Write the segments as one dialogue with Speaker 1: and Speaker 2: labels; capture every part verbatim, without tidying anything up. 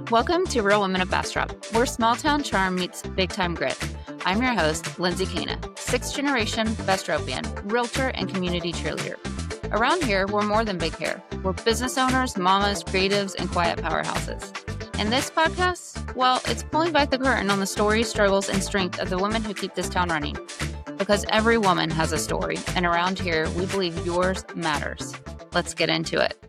Speaker 1: Welcome to Real Women of Bastrop, where small town charm meets big time grit. I'm your host, Lindsay Cana, sixth generation Bastropian, realtor, and community cheerleader. Around here, we're more than big hair. We're business owners, mamas, creatives, and quiet powerhouses. And this podcast, well, it's pulling back the curtain on the stories, struggles, and strength of the women who keep this town running. Because every woman has a story, and around here, we believe yours matters. Let's get into it.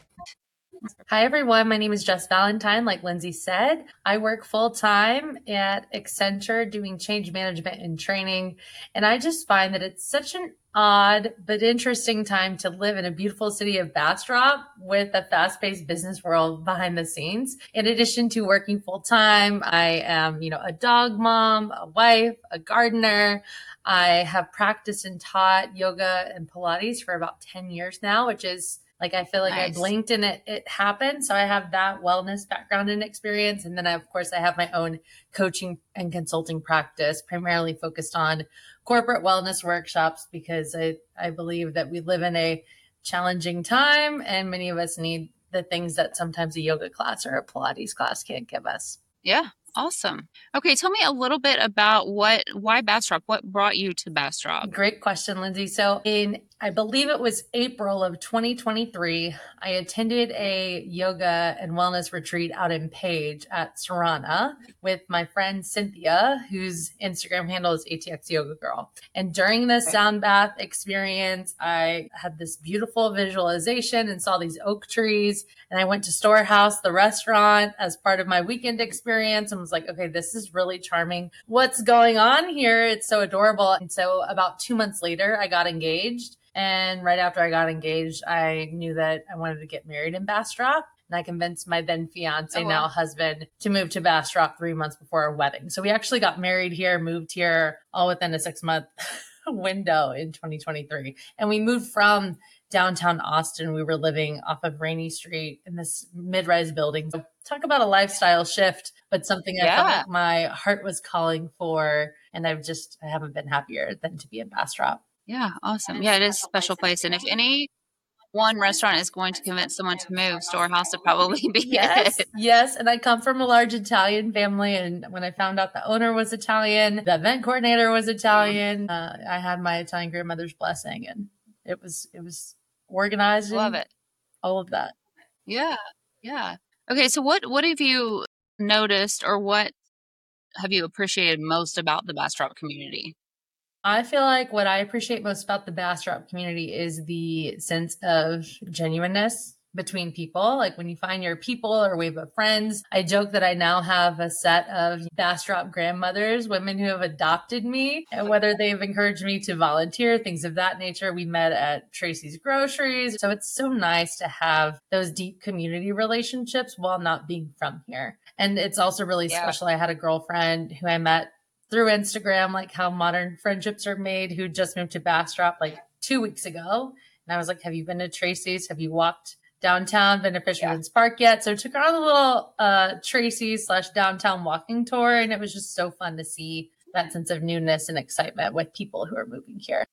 Speaker 2: Hi, everyone. My name is Jess Valentine. Like Lindsay said, I work full time at Accenture doing change management and training. And I just find that it's such an odd but interesting time to live in a beautiful city of Bastrop with a fast-paced business world behind the scenes. In addition to working full time, I am, you know, a dog mom, a wife, a gardener. I have practiced and taught yoga and Pilates for about ten years now, which is Like, I feel like nice. I blinked and it, it happened. So I have that wellness background and experience. And then, I, of course, I have my own coaching and consulting practice, primarily focused on corporate wellness workshops, because I, I believe that we live in a challenging time and many of us need the things that sometimes a yoga class or a Pilates class can't give us.
Speaker 1: Yeah. Awesome. Okay. Tell me a little bit about what, why Bastrop? What brought you to Bastrop?
Speaker 2: Great question, Lindsay. So in, I believe it was April of twenty twenty-three, I attended a yoga and wellness retreat out in Page at Sarana with my friend Cynthia, whose Instagram handle is A T X Yoga Girl. And during this sound bath experience, I had this beautiful visualization and saw these oak trees. And I went to Storehouse, the restaurant, as part of my weekend experience, and was like, okay, this is really charming. What's going on here? It's so adorable. And so about two months later, I got engaged. And right after I got engaged, I knew that I wanted to get married in Bastrop. And I convinced my then fiance, oh, wow. now husband, to move to Bastrop three months before our wedding. So we actually got married here, moved here, all within a six month window in twenty twenty-three. And we moved from downtown Austin. We were living off of Rainy Street in this mid-rise building. So talk about a lifestyle shift, but something I yeah. felt like my heart was calling for. And I've just, I haven't been happier than to be in Bastrop.
Speaker 1: Yeah. Awesome. Yeah. It is a special place. And if any one restaurant is going to convince someone to move, Storehouse would probably be
Speaker 2: yes,
Speaker 1: it.
Speaker 2: Yes. And I come from a large Italian family. And when I found out the owner was Italian, the event coordinator was Italian, uh, I had my Italian grandmother's blessing, and it was, it was organized.
Speaker 1: Love it.
Speaker 2: All of that.
Speaker 1: Yeah. Yeah. Okay. So what, what have you noticed, or what have you appreciated most about the Bastrop community?
Speaker 2: I feel like what I appreciate most about the Bastrop community is the sense of genuineness between people. Like when you find your people or wave of friends. I joke that I now have a set of Bastrop grandmothers, women who have adopted me, and whether they've encouraged me to volunteer, things of that nature. We met at Tracy's Groceries. So it's so nice to have those deep community relationships while not being from here. And it's also really yeah. special. I had a girlfriend who I met through Instagram, like how modern friendships are made, who just moved to Bastrop like two weeks ago. And I was like, have you been to Tracy's? Have you walked downtown, been to Fisherman's yeah. Park yet? So I took her on a little uh, Tracy's slash downtown walking tour. And it was just so fun to see that sense of newness and excitement with people who are moving here.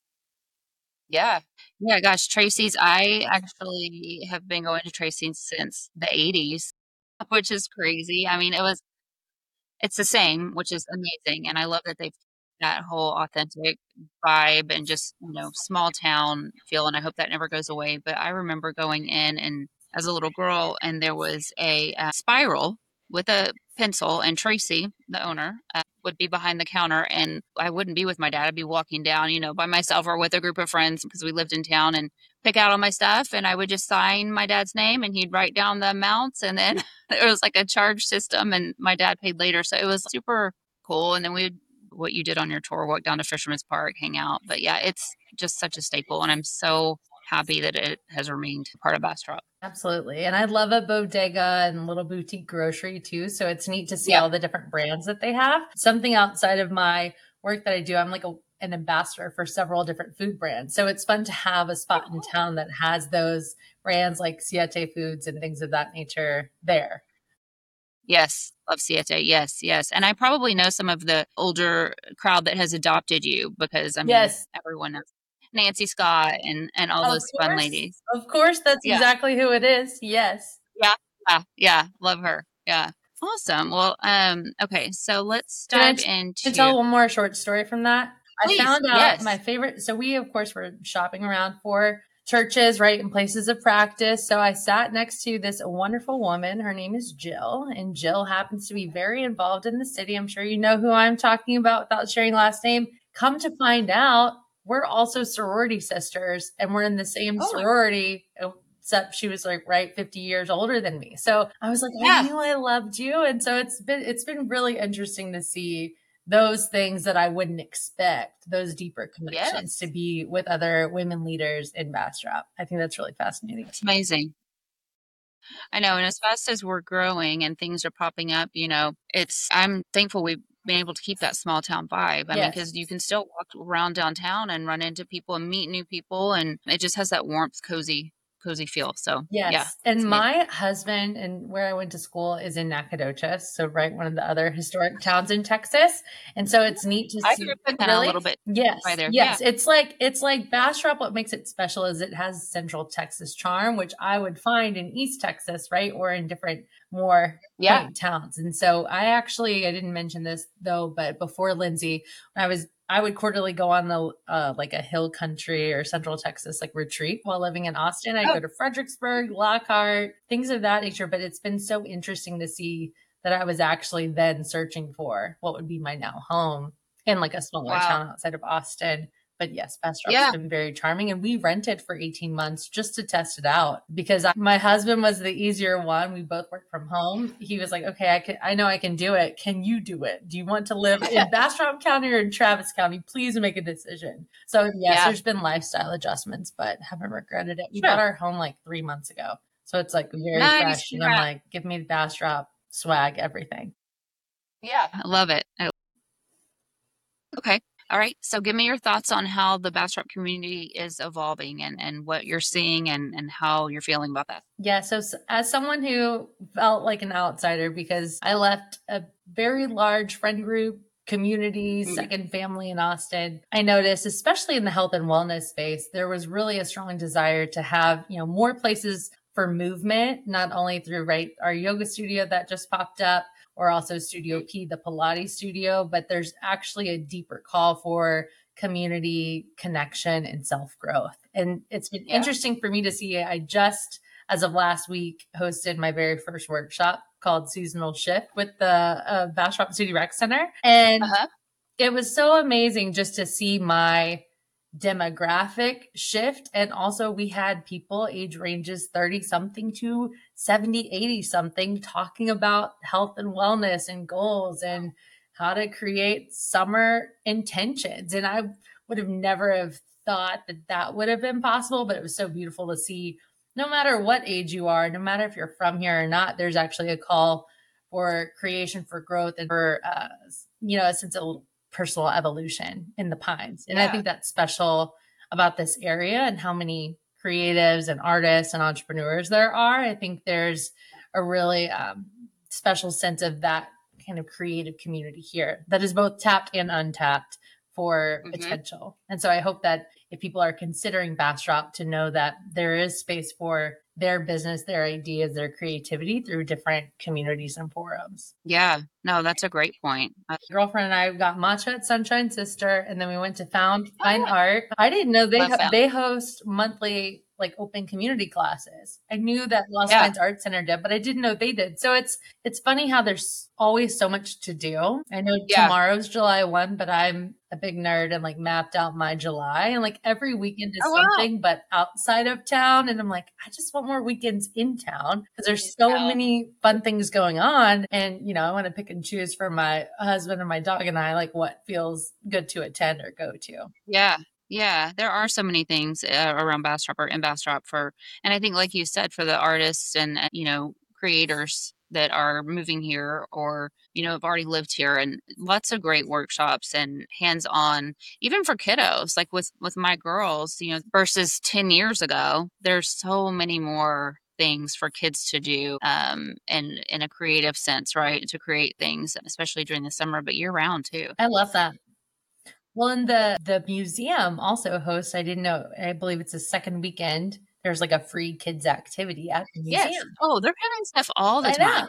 Speaker 1: Yeah. Yeah. Gosh, Tracy's. I actually have been going to Tracy's since the eighties, which is crazy. I mean, it was, it's the same, which is amazing. And I love that they've that whole authentic vibe and just, you know, small town feel. And I hope that never goes away. But I remember going in and as a little girl, and there was a, a spiral with a pencil, and Tracy, the owner, uh, would be behind the counter, and I wouldn't be with my dad. I'd be walking down, you know, by myself or with a group of friends because we lived in town, and pick out all my stuff. And I would just sign my dad's name, and he'd write down the amounts. And then it was like a charge system, and my dad paid later. So it was super cool. And then we'd, what you did on your tour, walk down to Fisherman's Park, hang out. But yeah, it's just such a staple. And I'm so happy that it has remained part of Bastrop.
Speaker 2: Absolutely. And I love a bodega and little boutique grocery too. So it's neat to see yeah. all the different brands that they have. Something outside of my work that I do, I'm like a, an ambassador for several different food brands. So it's fun to have a spot in town that has those brands like Siete Foods and things of that nature there.
Speaker 1: Yes. Love Siete. Yes. Yes. And I probably know some of the older crowd that has adopted you because I mean,
Speaker 2: yes.
Speaker 1: everyone knows Nancy Scott and, and all
Speaker 2: of
Speaker 1: those
Speaker 2: course.
Speaker 1: fun ladies.
Speaker 2: Of course. That's
Speaker 1: yeah.
Speaker 2: exactly who it is. Yes.
Speaker 1: Yeah. Yeah. Yeah. Love her. Yeah. Awesome. Well, um, okay, so let's
Speaker 2: Can I
Speaker 1: dive
Speaker 2: t-
Speaker 1: into
Speaker 2: to tell one more short story from that? I
Speaker 1: please.
Speaker 2: found out my
Speaker 1: Yes.
Speaker 2: favorite. So we, of course, were shopping around for churches, right, and places of practice. So I sat next to this wonderful woman. Her name is Jill, and Jill happens to be very involved in the city. I'm sure you know who I'm talking about without sharing last name. Come to find out, we're also sorority sisters, and we're in the same
Speaker 1: Oh,
Speaker 2: sorority. Except she was like right fifty years older than me. So I was like, I
Speaker 1: yeah.
Speaker 2: knew I loved you. And so it's been it's been really interesting to see those things that I wouldn't expect, those deeper connections
Speaker 1: Yes.
Speaker 2: to be with other women leaders in Bastrop. I think that's really fascinating.
Speaker 1: It's amazing. I know, and as fast as we're growing and things are popping up, you know, it's I'm thankful we've been able to keep that small town vibe. I mean,
Speaker 2: Yes.
Speaker 1: because you can still walk around downtown and run into people and meet new people, and it just has that warmth, cozy, cozy feel. So yeah,
Speaker 2: Yes.
Speaker 1: it's
Speaker 2: And
Speaker 1: amazing.
Speaker 2: my husband and where I went to school is in Nacogdoches. So right, one of the other historic towns in Texas. And so it's neat to
Speaker 1: I
Speaker 2: see.
Speaker 1: grew up in kinda a
Speaker 2: Really?
Speaker 1: little bit
Speaker 2: Yes.
Speaker 1: by there.
Speaker 2: Yes.
Speaker 1: Yeah.
Speaker 2: It's like it's like Bastrop. What makes it special is it has Central Texas charm, which I would find in East Texas, right? Or in different more
Speaker 1: Yeah.
Speaker 2: quaint towns. And so I actually I didn't mention this though, but before Lindsay, when I was I would quarterly go on the uh, like a hill country or Central Texas like retreat while living in Austin. I'd
Speaker 1: Oh.
Speaker 2: go to Fredericksburg, Lockhart, things of that nature. But it's been so interesting to see that I was actually then searching for what would be my now home in like a smaller
Speaker 1: Wow.
Speaker 2: town outside of Austin. But yes, Bastrop's
Speaker 1: Yeah.
Speaker 2: been very charming. And we rented for eighteen months just to test it out because I, my husband was the easier one. We both worked from home. He was like, okay, I can, I know I can do it. Can you do it? Do you want to live in Bastrop County or in Travis County? Please make a decision. So yes,
Speaker 1: Yeah.
Speaker 2: there's been lifestyle adjustments, but haven't regretted it. We
Speaker 1: Sure.
Speaker 2: bought our home like three months ago. So it's like very
Speaker 1: Nice.
Speaker 2: fresh. And I'm
Speaker 1: Congrats.
Speaker 2: like, give me the Bastrop swag, everything.
Speaker 1: Yeah. I love it. I Okay. All right. So give me your thoughts on how the Bastrop community is evolving and, and what you're seeing and, and how you're feeling about that.
Speaker 2: Yeah. So s- as someone who felt like an outsider because I left a very large friend group, community,
Speaker 1: Mhm.
Speaker 2: second family in Austin, I noticed, especially in the health and wellness space, there was really a strong desire to have, you know, more places for movement, not only through, right, our yoga studio that just popped up, or also Studio P, the Pilates studio, but there's actually a deeper call for community connection and self growth. And it's been
Speaker 1: Yeah.
Speaker 2: interesting for me to see. I just, as of last week, hosted my very first workshop called Seasonal Shift with the uh, Bastrop City Rec Center. And
Speaker 1: Uh-huh.
Speaker 2: it was so amazing just to see my demographic shift. And also we had people age ranges thirty something to seventy, eighty something talking about health and wellness and goals and how to create summer intentions. And I would have never have thought that that would have been possible, but it was so beautiful to see no matter what age you are, no matter if you're from here or not, there's actually a call for creation, for growth, and for, uh, you know, a sense of personal evolution in the Pines. And I
Speaker 1: Yeah.
Speaker 2: think that's special about this area and how many creatives and artists and entrepreneurs there are. I think there's a really um, special sense of that kind of creative community here that is both tapped and untapped for
Speaker 1: Mhm.
Speaker 2: potential. And so I hope that if people are considering Bastrop, to know that there is space for their business, their ideas, their creativity through different communities and forums.
Speaker 1: Yeah. No, that's a great point. I-
Speaker 2: Girlfriend and I got matcha at Sunshine Sister, and then we went to Found
Speaker 1: Oh,
Speaker 2: Fine
Speaker 1: yeah.
Speaker 2: Art. I didn't know they
Speaker 1: Love
Speaker 2: ho-
Speaker 1: Found.
Speaker 2: they host monthly like open community classes. I knew that Lost
Speaker 1: Yeah.
Speaker 2: Pines Art Center did, but I didn't know they did. So it's it's funny how there's always so much to do. I know
Speaker 1: Yeah.
Speaker 2: tomorrow's July first, but I'm a big nerd and like mapped out my July, and like every weekend is
Speaker 1: Oh, wow.
Speaker 2: something but outside of town. And I'm like, I just want more weekends in town because there's
Speaker 1: In
Speaker 2: so
Speaker 1: town.
Speaker 2: many fun things going on. And, you know, I want to pick and choose for my husband and my dog and I, like what feels good to attend or go to.
Speaker 1: Yeah. Yeah. There are so many things uh, around Bastrop or in Bastrop for, and I think, like you said, for the artists and, uh, you know, creators that are moving here or, you know, have already lived here, and lots of great workshops and hands-on, even for kiddos, like with, with my girls, you know, versus ten years ago, there's so many more things for kids to do um and in a creative sense, right, to create things, especially during the summer, but year round too.
Speaker 2: I love that. Well, and the the museum also hosts, I didn't know, I believe it's the second weekend. There's like a free kids activity at the museum.
Speaker 1: Yes. Oh, they're having stuff all the
Speaker 2: I know.
Speaker 1: time.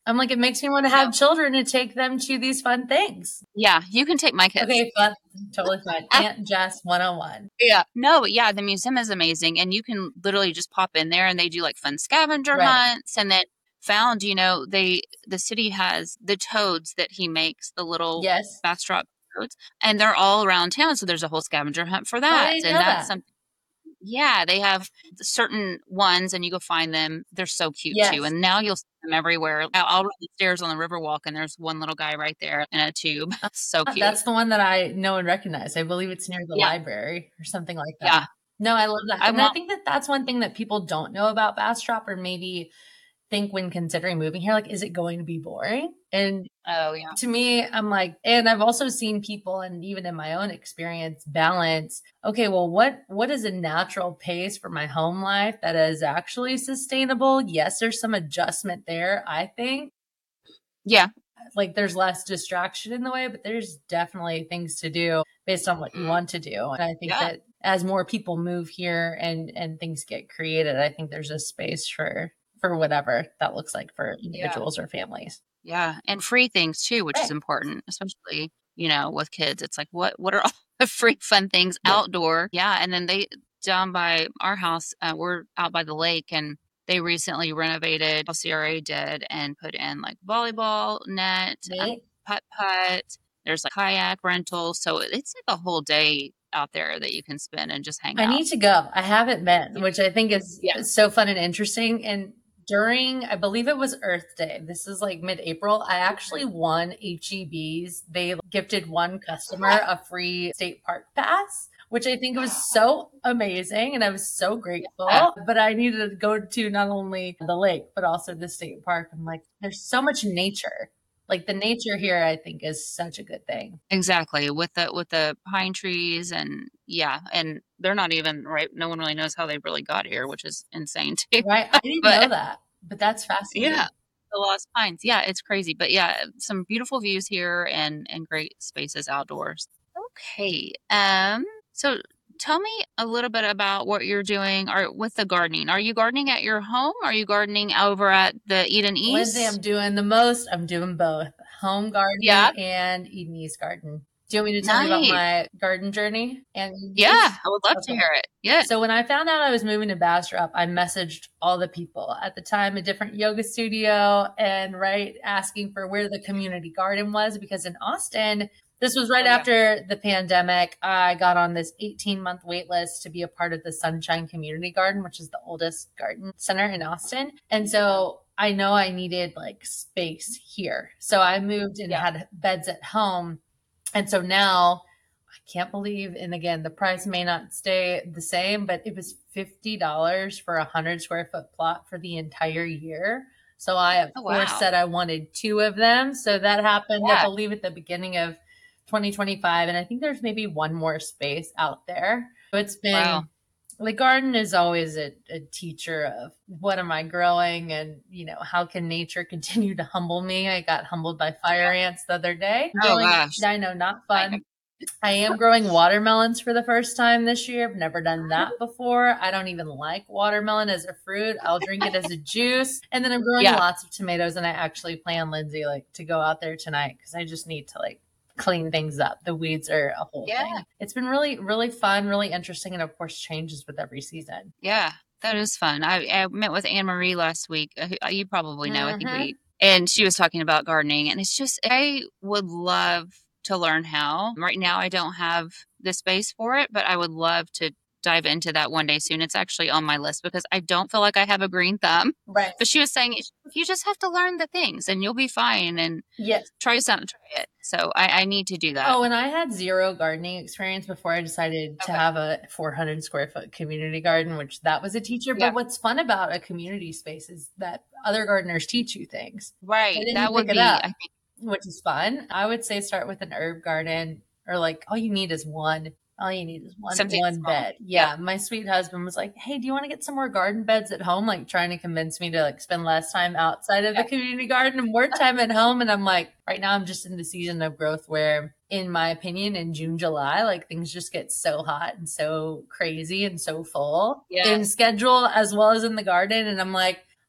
Speaker 2: I'm like, it makes me want to have no. children to take them to these fun things.
Speaker 1: Yeah, you can take my kids.
Speaker 2: Okay, fun. Totally fine. Aunt Jess one oh one.
Speaker 1: Yeah. No, yeah, the museum is amazing. And you can literally just pop in there and they do like fun scavenger right. hunts. And then found, you know, they, the city has the toads that he makes, the little
Speaker 2: yes.
Speaker 1: Bastrop toads, and they're all around town. So there's a whole scavenger hunt for that.
Speaker 2: Oh,
Speaker 1: and that's
Speaker 2: that.
Speaker 1: something. Yeah, they have certain ones and you go find them. They're so cute
Speaker 2: yes.
Speaker 1: too. And now you'll see them everywhere. I'll run the stairs on the Riverwalk and there's one little guy right there in a tube. So cute.
Speaker 2: That's the one that I know and recognize. I believe it's near the yeah. library or something like that.
Speaker 1: Yeah.
Speaker 2: No, I love that.
Speaker 1: I
Speaker 2: and
Speaker 1: want-
Speaker 2: I think that that's one thing that people don't know about Bastrop or maybe think when considering moving here, like, is it going to be boring? And
Speaker 1: oh yeah,
Speaker 2: to me, I'm like, and I've also seen people, and even in my own experience, balance. Okay, well, what what is a natural pace for my home life that is actually sustainable? Yes, there's some adjustment there, I think.
Speaker 1: Yeah,
Speaker 2: like there's less distraction in the way, but there's definitely things to do based on what you want to do. And I think yeah. that as more people move here and and things get created, I think there's a space for. for whatever that looks like for individuals yeah. or families.
Speaker 1: Yeah. And free things too, which
Speaker 2: right.
Speaker 1: is important, especially, you know, with kids. It's like, what, what are all the free fun things yeah. outdoor? Yeah. And then they down by our house, uh, we're out by the lake and they recently renovated, C R A did, and put in like volleyball net, um, putt putt. There's like kayak rental. So it's like a whole day out there that you can spend and just hang
Speaker 2: I
Speaker 1: out.
Speaker 2: I need to go. I haven't been, which I think is yeah. so fun and interesting. And during, I believe it was Earth Day. This is like mid-April. I actually won H E B's. They gifted one customer a free state park pass, which I think was so amazing. And I was so grateful. Yeah. But I needed to go to not only the lake, but also the state park. I'm like, there's so much nature. Like the nature here, I think is such a good thing.
Speaker 1: Exactly. With the, with the pine trees and yeah. And they're not even right. No one really knows how they really got here, which is insane too.
Speaker 2: Right. I didn't but, know that, but that's fascinating.
Speaker 1: Yeah. The Lost Pines. Yeah. It's crazy, but yeah, some beautiful views here and, and great spaces outdoors. Okay. Um, so tell me a little bit about what you're doing or with the gardening. Are you gardening at your home? Are you gardening over at the Eden East?
Speaker 2: Lindsay, I'm doing the most. I'm doing both home gardening yeah. and Eden East garden. Do you want me to tell nice. you about my garden journey? And
Speaker 1: yeah, I would love okay. to hear it. Yeah.
Speaker 2: So when I found out I was moving to Bastrop, I messaged all the people at the time, a different yoga studio, and right asking for where the community garden was, because in Austin, this was right oh, yeah. after the pandemic. I got on this eighteen month wait list to be a part of the Sunshine Community Garden, which is the oldest garden center in Austin. And so I know I needed like space here. So I moved and yeah. had beds at home. And so now I can't believe, and again, the price may not stay the same, but it was fifty dollars for a hundred square foot plot for the entire year. So I, of oh, course, wow. said I wanted two of them. So that happened, yeah. I believe, at the beginning of twenty twenty-five. And I think there's maybe one more space out there. So it's been, wow. the garden is always a, a teacher of what am I growing and, you know, how can nature continue to humble me? I got humbled by fire ants the other day.
Speaker 1: Oh,
Speaker 2: growing,
Speaker 1: gosh.
Speaker 2: I know, not fun. I am growing watermelons for the first time this year. I've never done that before. I don't even like watermelon as a fruit. I'll drink it as a juice. And then I'm growing yeah. lots of tomatoes. And I actually plan, Lindsay, like to go out there tonight because I just need to like clean things up. The weeds are a whole yeah. thing. It's been really, really fun, really interesting. And of course changes with every season.
Speaker 1: Yeah, that is fun. I, I met with Anne Marie last week. Uh, you probably know, mm-hmm. I think we, and she was talking about gardening, and it's just, I would love to learn how. Right now, I don't have the space for it, but I would love to dive into that one day soon. It's actually on my list because I don't feel like I have a green thumb.
Speaker 2: Right.
Speaker 1: But she was saying you just have to learn the things and you'll be fine and
Speaker 2: yes.
Speaker 1: try something, try it. So I, I need to do that.
Speaker 2: Oh, and I had zero gardening experience before I decided okay. to have a four hundred square foot community garden, which that was a teacher.
Speaker 1: Yeah.
Speaker 2: But what's fun about a community space is that other gardeners teach you things.
Speaker 1: Right. That would be,
Speaker 2: up,
Speaker 1: I think,
Speaker 2: which is fun. I would say start with an herb garden, or like all you need is one. All you need is one,
Speaker 1: Something
Speaker 2: one
Speaker 1: small.
Speaker 2: bed. Yeah, yeah. My sweet husband was like, hey, do you want to get some more garden beds at home? Like trying to convince me to like spend less time outside of yeah. the community garden and more time at home. And I'm like, right now I'm just in the season of growth where, in my opinion, in June, July, like things just get so hot and so crazy and so full
Speaker 1: yeah.
Speaker 2: in schedule as well as in the garden. And I'm like,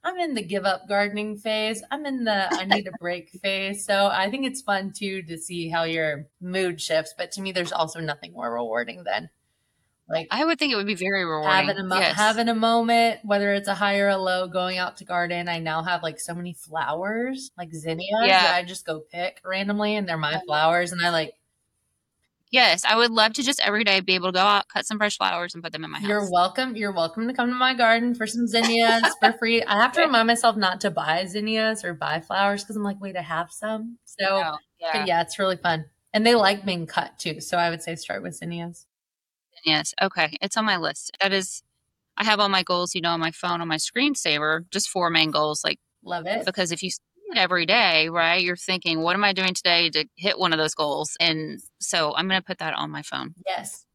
Speaker 2: I'm in the give up gardening phase. I'm in the I need a break phase. So I think it's fun too to see how your mood shifts. But to me, there's also nothing more rewarding than like
Speaker 1: I would think it would be very
Speaker 2: having
Speaker 1: rewarding.
Speaker 2: a mo-
Speaker 1: Yes.
Speaker 2: having a moment, whether it's a high or a low, going out to garden. I now have like so many flowers, like zinnias, that
Speaker 1: Yeah.
Speaker 2: I just go pick randomly, and they're my flowers, and I like.
Speaker 1: Yes, I would love to just every day be able to go out, cut some fresh flowers, and put them in my
Speaker 2: You're
Speaker 1: house.
Speaker 2: welcome. You're welcome to come to my garden for some zinnias for free. I have to remind myself not to buy zinnias or buy flowers because I'm like, wait, I have some. So,
Speaker 1: Oh,
Speaker 2: but
Speaker 1: yeah.
Speaker 2: yeah, it's really fun. And they like being cut too. So I would say start with zinnias.
Speaker 1: Yes. Okay. It's on my list. That is, I have all my goals, you know, on my phone, on my screensaver, just four main goals. Like,
Speaker 2: Love it.
Speaker 1: because if you see it every day, right, you're thinking, what am I doing today to hit one of those goals? And so I'm going to put that on my phone.
Speaker 2: Yes.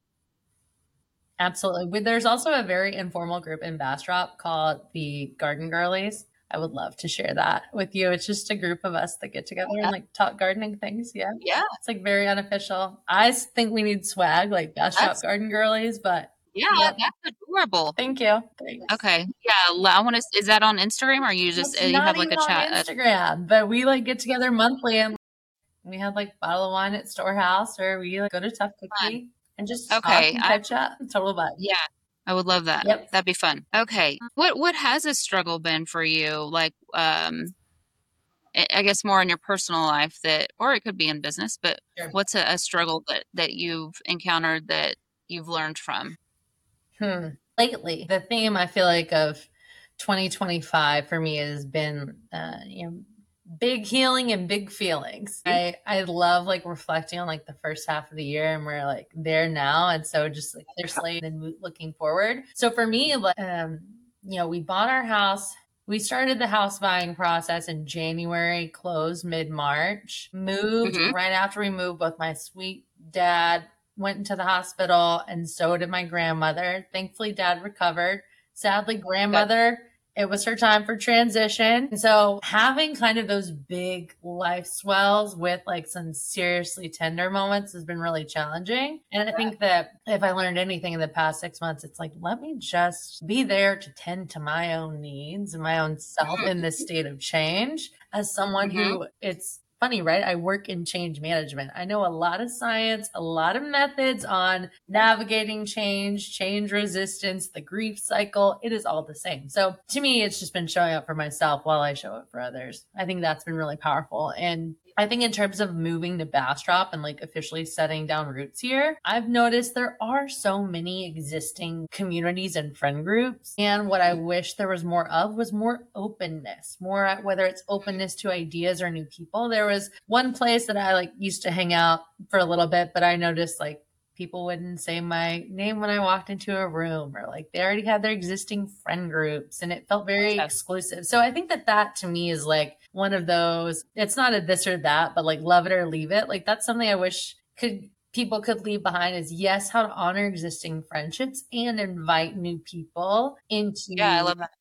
Speaker 2: Absolutely. There's also a very informal group in Bastrop called the Garden Girlies. I would love to share that with you. It's just a group of us that get together
Speaker 1: Yeah.
Speaker 2: and like talk gardening things. Yeah.
Speaker 1: Yeah.
Speaker 2: It's like very unofficial. I think we need swag like Bastrop
Speaker 1: That's-
Speaker 2: Garden Girlies, but
Speaker 1: Yeah,
Speaker 2: Yep.
Speaker 1: that's adorable.
Speaker 2: thank you. Thanks.
Speaker 1: Okay. Yeah. I want to, is that on Instagram or you just,
Speaker 2: It's
Speaker 1: uh, you
Speaker 2: not
Speaker 1: have like a
Speaker 2: even on
Speaker 1: chat? uh,
Speaker 2: Instagram, but we like get together monthly and we have like bottle of wine at Storehouse, or we like go to Tough Cookie and just talk
Speaker 1: Okay,
Speaker 2: and
Speaker 1: I-
Speaker 2: catch up. Total vibe.
Speaker 1: Yeah. I would love that.
Speaker 2: Yep.
Speaker 1: That'd be fun. Okay. What what has a struggle been for you? Like, um, I I guess more in your personal life that, or it could be in business, but
Speaker 2: Sure.
Speaker 1: what's a, a struggle that that you've encountered that you've learned from?
Speaker 2: Hmm. Lately, the theme I feel like of twenty twenty-five for me has been, uh, you know, big healing and big feelings. I, I love like reflecting on like the first half of the year, and we're like there now. And so just like clear slate and mo- looking forward. So for me, like, um, you know, we bought our house. We started the house buying process in January, closed mid March, moved
Speaker 1: Mhm.
Speaker 2: right after we moved. Both my sweet dad went into the hospital, and so did my grandmother. Thankfully, dad recovered. Sadly, grandmother, it was her time for transition. And so having kind of those big life swells with like some seriously tender moments has been really challenging. And I think that if I learned anything in the past six months, it's like, let me just be there to tend to my own needs and my own self in this state of change. As someone who it's funny, right? I work in change management. I know a lot of science, a lot of methods on navigating change, change resistance, the grief cycle. It is all the same. So to me, it's just been showing up for myself while I show up for others. I think that's been really powerful. And I think in terms of moving to Bastrop and like officially setting down roots here, I've noticed there are so many existing communities and friend groups. And what I wish there was more of was more openness, more whether it's openness to ideas or new people. There was one place that I like used to hang out for a little bit, but I noticed like people wouldn't say my name when I walked into a room, or like they already had their existing friend groups, and it felt very
Speaker 1: Gotcha.
Speaker 2: exclusive. So I think that that to me is like one of those, it's not a this or that, but like love it or leave it. Like that's something I wish could people could leave behind, is yes, how to honor existing friendships and invite new people into
Speaker 1: Yeah, I love that.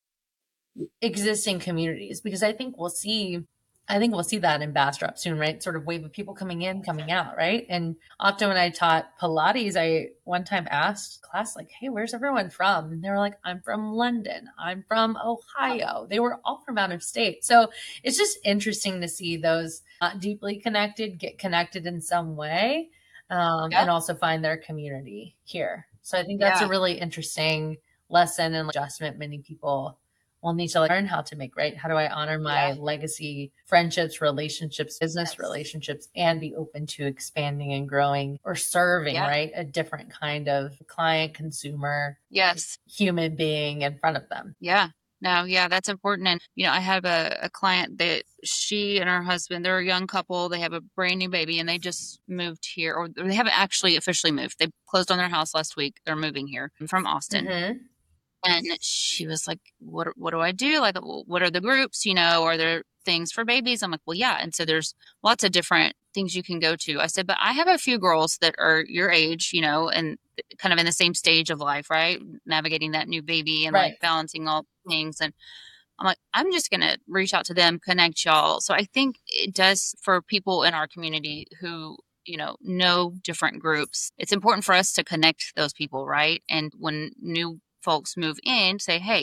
Speaker 2: existing communities, because I think we'll see I think we'll see that in Bastrop soon, right? Sort of wave of people coming in, coming out, right? And often when I taught Pilates, I one time asked class, like, hey, where's everyone from? And they were like, I'm from London. I'm from Ohio. They were all from out of state. So it's just interesting to see those not deeply connected get connected in some way, um,
Speaker 1: Yeah.
Speaker 2: and also find their community here. So I think that's
Speaker 1: Yeah.
Speaker 2: a really interesting lesson and adjustment many people will need to learn how to make, right? How do I honor my
Speaker 1: Yeah.
Speaker 2: legacy, friendships, relationships, business
Speaker 1: Yes.
Speaker 2: relationships, and be open to expanding and growing or serving,
Speaker 1: Yeah.
Speaker 2: right? A different kind of client, consumer,
Speaker 1: Yes.
Speaker 2: human being in front of them.
Speaker 1: Yeah. No, yeah, that's important. And, you know, I have a, a client that she and her husband, they're a young couple. They have a brand new baby and they just moved here, or they haven't actually officially moved. They closed on their house last week. They're moving here from Austin.
Speaker 2: Mhm.
Speaker 1: And she was like, what, what do I do? Like, what are the groups, you know, are there things for babies? I'm like, well, yeah. And so there's lots of different things you can go to. I said, but I have a few girls that are your age, you know, and kind of in the same stage of life, right? Navigating that new baby and
Speaker 2: Right.
Speaker 1: like balancing all things. And I'm like, I'm just going to reach out to them, connect y'all. So I think it does for people in our community who, you know, know different groups. It's important for us to connect those people, right? And when new folks move in, say, hey,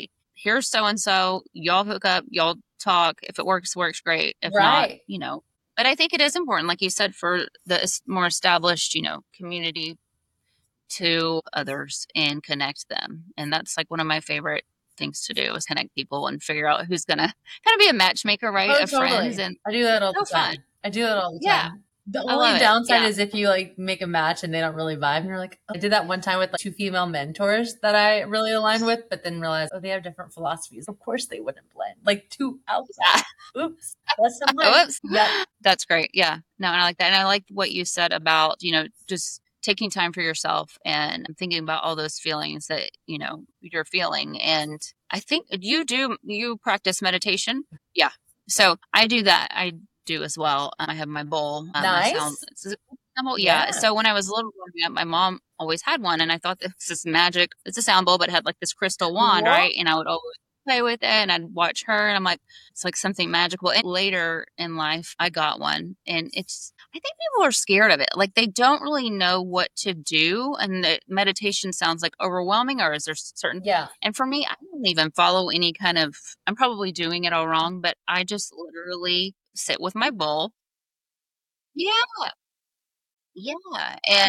Speaker 1: here's so-and-so, y'all hook up, y'all talk. If it works, works great. If not,
Speaker 2: Right.
Speaker 1: you know, but I think it is important, like you said, for the es- more established, you know, community to others and connect them. And that's like one of my favorite things to do is connect people and figure out who's gonna kind of be a matchmaker, right?
Speaker 2: Oh,
Speaker 1: Of friends,
Speaker 2: totally.
Speaker 1: and
Speaker 2: I do that all
Speaker 1: so
Speaker 2: the
Speaker 1: fun.
Speaker 2: time. I do that all the
Speaker 1: Yeah,
Speaker 2: time. The
Speaker 1: I love
Speaker 2: only
Speaker 1: it.
Speaker 2: downside
Speaker 1: Yeah.
Speaker 2: is if you like make a match and they don't really vibe and you're like, oh. I did that one time with like two female mentors that I really aligned with, but then realized, oh, they have different philosophies. Of course they wouldn't blend. Like two outside. Oops. That's the way.
Speaker 1: Whoops.
Speaker 2: Yep.
Speaker 1: That's great. Yeah. No, and I like that. And I like what you said about, you know, just taking time for yourself and thinking about all those feelings that, you know, you're feeling. And I think you do, you practice meditation. Yeah. So I do that. I do as well. Um, I have my bowl. Um, my sound.
Speaker 2: Nice.
Speaker 1: It's a symbol. Yeah.
Speaker 2: Yeah.
Speaker 1: So when I was little growing up, my mom always had one, and I thought this is magic. It's a sound bowl, but it had like this crystal wand,
Speaker 2: What?
Speaker 1: right? And I would always play with it, and I'd watch her, and I'm like, it's like something magical. And later in life, I got one, and it's, I think people are scared of it. Like they don't really know what to do. And the meditation sounds like overwhelming, or is there certain,
Speaker 2: Yeah.
Speaker 1: and for me, I don't even follow any kind of, I'm probably doing it all wrong, but I just literally sit with my bowl. Yeah. Yeah. And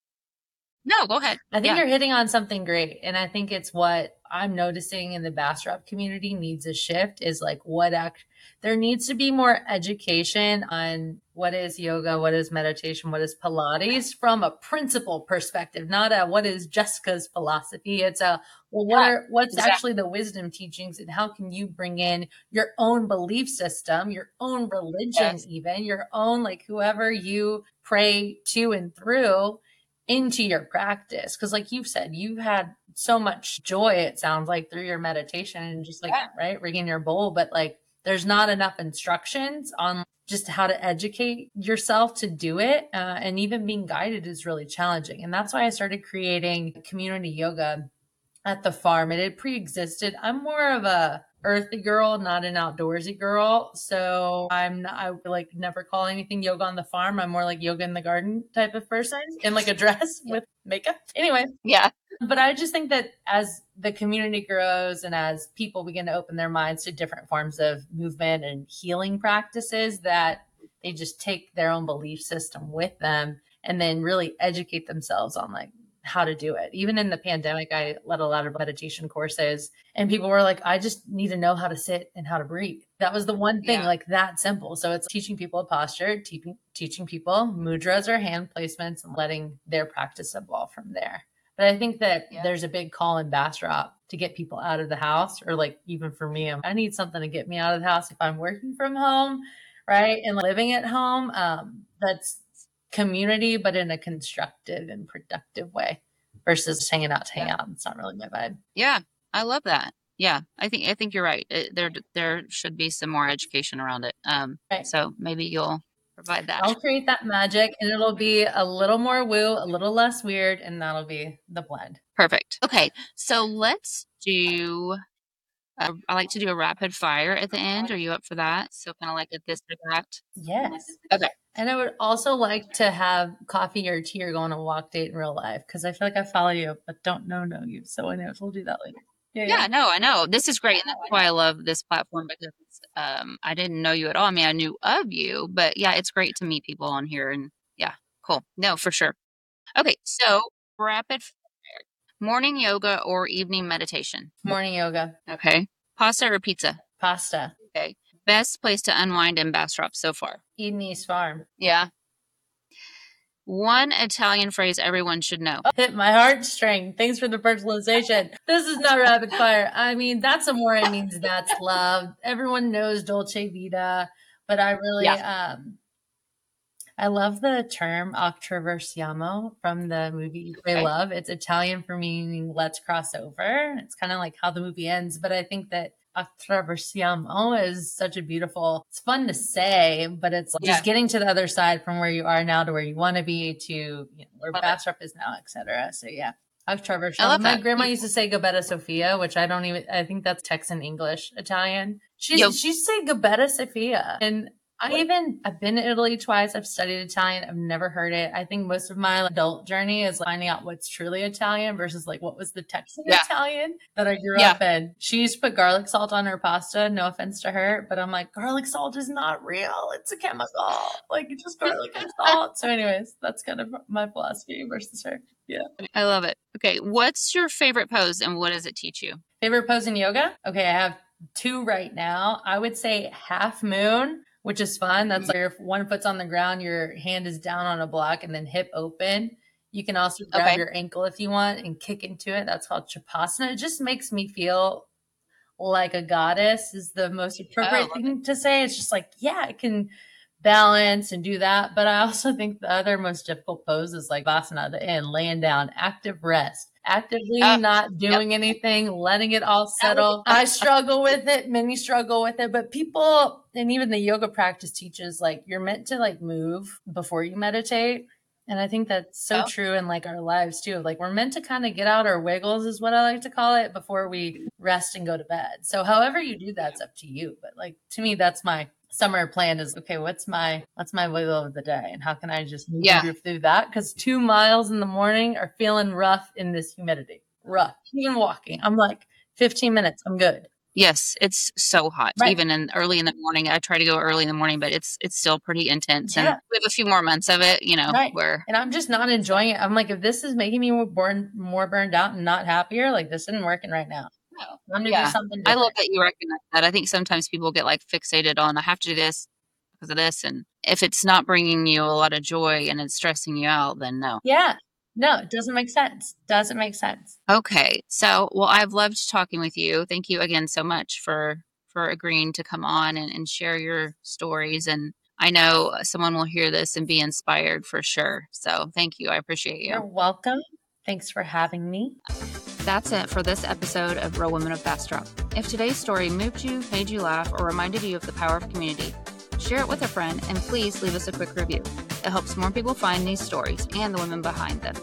Speaker 1: no, go ahead.
Speaker 2: I think
Speaker 1: Yeah.
Speaker 2: you're hitting on something great. And I think it's what I'm noticing in the Bastrop community needs a shift is like what act there needs to be more education on what is yoga, what is meditation, what is Pilates from a principle perspective, not a what is Jessica's philosophy. It's a well, what are what's
Speaker 1: exactly.
Speaker 2: actually the wisdom teachings and how can you bring in your own belief system, your own religion,
Speaker 1: Yes.
Speaker 2: even your own like whoever you pray to and through into your practice. Cause like you've said, you've had so much joy, it sounds like, through your meditation and just like,
Speaker 1: Yeah.
Speaker 2: right, rigging your bowl. But like, there's not enough instructions on just how to educate yourself to do it. Uh, and even being guided is really challenging. And that's why I started creating community yoga at the farm. It had pre-existed. I'm more of a earthy girl, not an outdoorsy girl. So I'm not, I like never call anything yoga on the farm. I'm more like yoga in the garden type of person in like a dress
Speaker 1: Yeah.
Speaker 2: with makeup. Anyway.
Speaker 1: Yeah.
Speaker 2: But I just think that as the community grows and as people begin to open their minds to different forms of movement and healing practices, that they just take their own belief system with them and then really educate themselves on like how to do it. Even in the pandemic, I led a lot of meditation courses and people were like, I just need to know how to sit and how to breathe. That was the one thing,
Speaker 1: Yeah.
Speaker 2: like that simple. So it's teaching people a posture, teaching, teaching people mudras or hand placements and letting their practice evolve from there. But I think that
Speaker 1: Yeah.
Speaker 2: there's a big call in Bastrop to get people out of the house, or like even for me, I need something to get me out of the house if I'm working from home, right? And living at home. Um, that's community, but in a constructive and productive way versus just hanging out to hang
Speaker 1: Yeah.
Speaker 2: out. It's not really my vibe.
Speaker 1: Yeah. I love that. Yeah. I think, I think you're right. It, there, there should be some more education around it. Um,
Speaker 2: Right.
Speaker 1: so maybe you'll provide that.
Speaker 2: I'll create that magic and it'll be a little more woo, a little less weird, and that'll be the blend.
Speaker 1: Perfect. Okay. So let's do, uh, I like to do a rapid fire at the end. Are you up for that? So kind of like a this or that.
Speaker 2: Yes.
Speaker 1: Okay.
Speaker 2: And I would also like to have coffee or tea or go on a walk date in real life because I feel like I follow you but don't know know you. So I know we'll do that later. Yeah,
Speaker 1: Yeah, no, I know. This is great. And that's why I love this platform because um, I didn't know you at all. I mean, I knew of you, but yeah, it's great to meet people on here. And yeah, cool. No, for sure. Okay, so rapid fire. Morning yoga or evening meditation?
Speaker 2: Morning yoga.
Speaker 1: Okay. Pasta or pizza?
Speaker 2: Pasta.
Speaker 1: Okay. Best place to unwind in Bastrop so far?
Speaker 2: Eden East Farm.
Speaker 1: Yeah. One Italian phrase everyone should know.
Speaker 2: Oh, hit my heartstring. Thanks for the personalization. This is not rapid fire. I mean, that's amore. It means that's love. Everyone knows Dolce Vita, but I really,
Speaker 1: Yeah.
Speaker 2: um, I love the term attraversiamo from the movie
Speaker 1: Okay.
Speaker 2: I Love. It's Italian for meaning let's cross over. It's kind of like how the movie ends, but I think that attraversiamo is such a beautiful, it's fun to say, but it's like
Speaker 1: Yeah.
Speaker 2: just getting to the other side from where you are now to where you want to be to, you know, where
Speaker 1: Love it.
Speaker 2: Bastrop is now, et cetera. So yeah. Attraversiamo.
Speaker 1: I love
Speaker 2: My
Speaker 1: that.
Speaker 2: grandma used to say Gabetta Sofia, which I don't even, I think that's Texan English Italian. She,
Speaker 1: Yo.
Speaker 2: she say Gabetta Sofia. And I even, I've been to Italy twice. I've studied Italian. I've never heard it. I think most of my adult journey is finding out what's truly Italian versus like what was the Texan
Speaker 1: Yeah.
Speaker 2: Italian that I grew
Speaker 1: Yeah.
Speaker 2: up in. She used to put garlic salt on her pasta. No offense to her, but I'm like, garlic salt is not real. It's a chemical. Like it's just garlic and salt. So anyways, that's kind of my philosophy versus her. Yeah.
Speaker 1: I love it. Okay. What's your favorite pose and what does it teach you?
Speaker 2: Favorite pose in yoga? Okay. I have two right now. I would say half moon, which is fun. That's like if one foot's on the ground, your hand is down on a block and then hip open. You can also grab
Speaker 1: Okay.
Speaker 2: your ankle if you want and kick into it. That's called Shavasana. It just makes me feel like a goddess is the most appropriate
Speaker 1: Oh,
Speaker 2: thing to say. It's just like, yeah, I can balance and do that. But I also think the other most difficult pose is like Vasana, the end, laying down, active rest. Actively
Speaker 1: Oh,
Speaker 2: not doing anything, letting it all settle. I struggle with it. Many struggle with it, but people, and even the yoga practice teaches like you're meant to like move before you meditate. And I think that's so
Speaker 1: Oh.
Speaker 2: true in like our lives too. Like we're meant to kind of get out our wiggles is what I like to call it before we rest and go to bed. So however you do that's up to you. But like to me, that's my summer plan is, okay, what's my, what's my wiggle of the day? And how can I just move
Speaker 1: Yeah.
Speaker 2: through that? Cause two miles in the morning are feeling rough in this humidity. Rough. Even walking. I'm like fifteen minutes. I'm good.
Speaker 1: Yes, it's so hot.
Speaker 2: Right.
Speaker 1: Even in early in the morning. I try to go early in the morning, but it's it's still pretty intense. And
Speaker 2: Yeah.
Speaker 1: we have a few more months of it, you know,
Speaker 2: Right.
Speaker 1: where
Speaker 2: And I'm just not enjoying it. I'm like, if this is making me more burn, more burned out and not happier, like this isn't working right now.
Speaker 1: No.
Speaker 2: I'm gonna
Speaker 1: Yeah.
Speaker 2: do something
Speaker 1: I
Speaker 2: different.
Speaker 1: love that you recognize that. I think sometimes people get like fixated on I have to do this because of this. And if it's not bringing you a lot of joy and it's stressing you out, then no.
Speaker 2: Yeah. No, it doesn't make sense. Doesn't make sense.
Speaker 1: Okay. So, well, I've loved talking with you. Thank you again so much for for agreeing to come on and, and share your stories. And I know someone will hear this and be inspired for sure. So thank you. I appreciate you.
Speaker 2: You're welcome. Thanks for having me.
Speaker 1: That's it for this episode of Real Women of Bastrop. If today's story moved you, made you laugh, or reminded you of the power of community, share it with a friend and please leave us a quick review. It helps more people find these stories and the women behind them.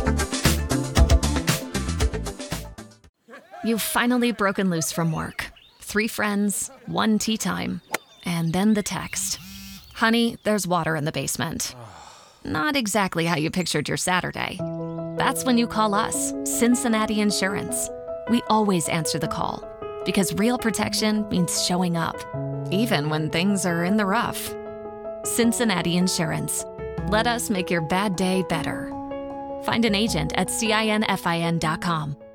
Speaker 3: You've finally broken loose from work. Three friends, one tea time, and then the text. Honey, there's water in the basement. Not exactly how you pictured your Saturday. That's when you call us, Cincinnati Insurance. We always answer the call because real protection means showing up, even when things are in the rough. Cincinnati Insurance. Let us make your bad day better. Find an agent at cinfin dot com.